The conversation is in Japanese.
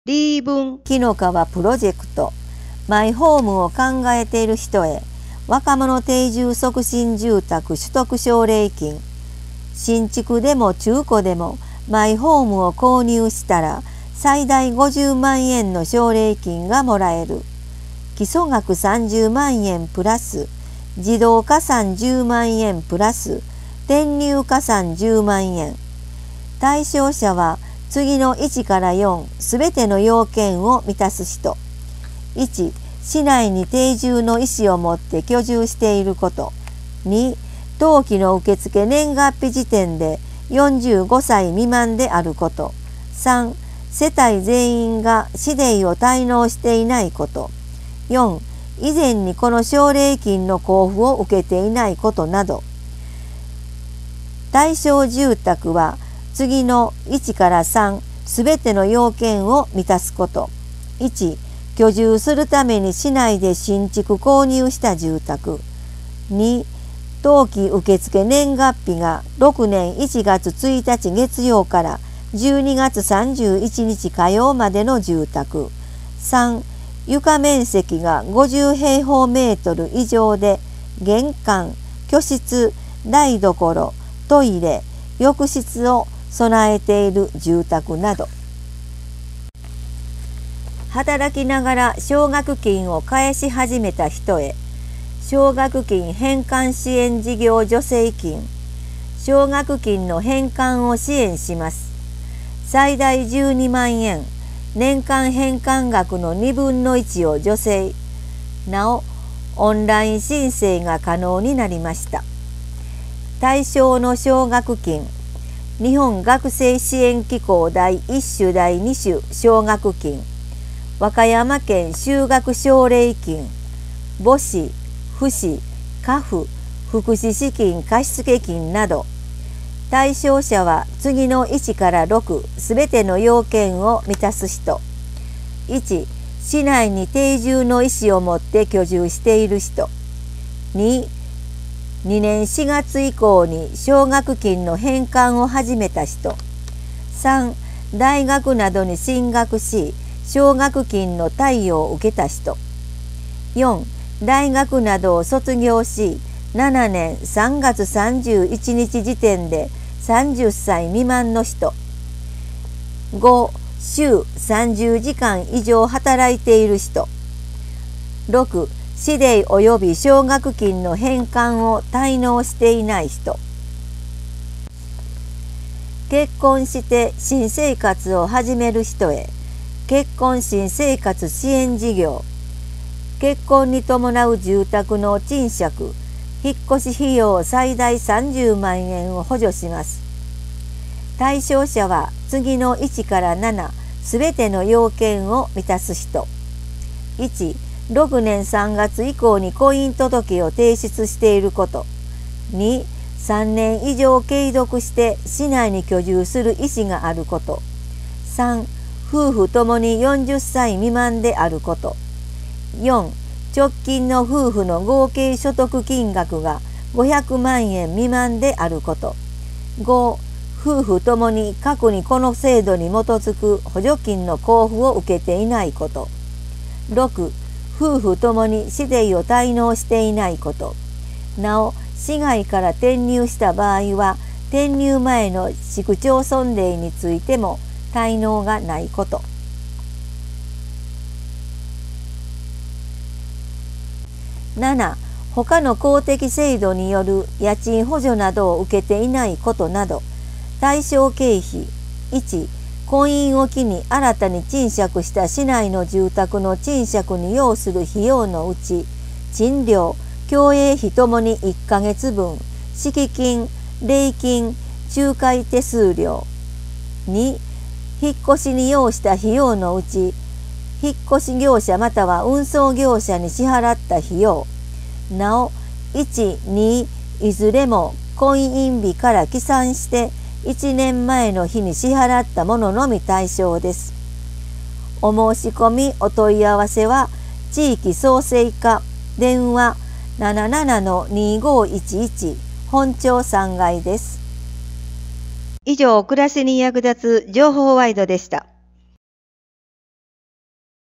リーブン紀の川プロジェクト、マイホームを考えている人へ、若者定住促進住宅取得奨励金。新築でも中古でもマイホームを購入したら最大50万円の奨励金がもらえる。基礎額30万円プラス、自動加算10万円プラス、転入加算10万円。対象者は次の1から4すべての要件を満たす人。1、市内に定住の意思を持って居住していること。2、登記の受付年月日時点で45歳未満であること。3、世帯全員が市税を滞納していないこと。4、以前にこの奨励金の交付を受けていないことなど。対象住宅は次の1から3すべての要件を満たすこと。1、居住するために市内で新築購入した住宅。2、登記受付年月日が6年1月1日月曜から12月31日火曜までの住宅。3、床面積が50平方メートル以上で玄関、居室、台所、トイレ、浴室を備えている住宅など。働きながら奨学金を返し始めた人へ、奨学金返還支援事業助成金。奨学金の返還を支援します。最大12万円、年間返還額の2分の1を助成。なお、オンライン申請が可能になりました。対象の奨学金。日本学生支援機構第1種第2種奨学金、和歌山県修学奨励金、母子、父子、家父、福祉資金貸付金など。対象者は次の1から6すべての要件を満たす人。1、市内に定住の意思を持って居住している人。2、2年4月以降に奨学金の返還を始めた人。3、大学などに進学し、奨学金の貸与を受けた人。4、大学などを卒業し、7年3月31日時点で30歳未満の人。5、週30時間以上働いている人。6、市税及び奨学金の返還を滞納していない人。結婚して新生活を始める人へ、結婚新生活支援事業。結婚に伴う住宅の賃借、引っ越し費用最大30万円を補助します。対象者は次の1から7すべての要件を満たす人。1、6年3月以降に婚姻届を提出していること。2、3年以上継続して市内に居住する意思があること。3、夫婦ともに40歳未満であること。4、直近の夫婦の合計所得金額が500万円未満であること。5、夫婦ともに過去にこの制度に基づく補助金の交付を受けていないこと。6、夫婦ともに市税を滞納していないこと。なお、市外から転入した場合は、転入前の市区町村税についても滞納がないこと。7、他の公的制度による家賃補助などを受けていないことなど。対象経費。1、婚姻を機に新たに賃借した市内の住宅の賃借に要する費用のうち、賃料、共営費ともに1ヶ月分、敷金、礼金、仲介手数料。2、引っ越しに要した費用のうち、引っ越し業者または運送業者に支払った費用。なお、1、2、いずれも婚姻日から起算して1年前の日に支払ったもののみ対象です。お申し込みお問い合わせは地域創生課電話 77-2511 本町3階です。以上、暮らしに役立つ情報ワイドでした。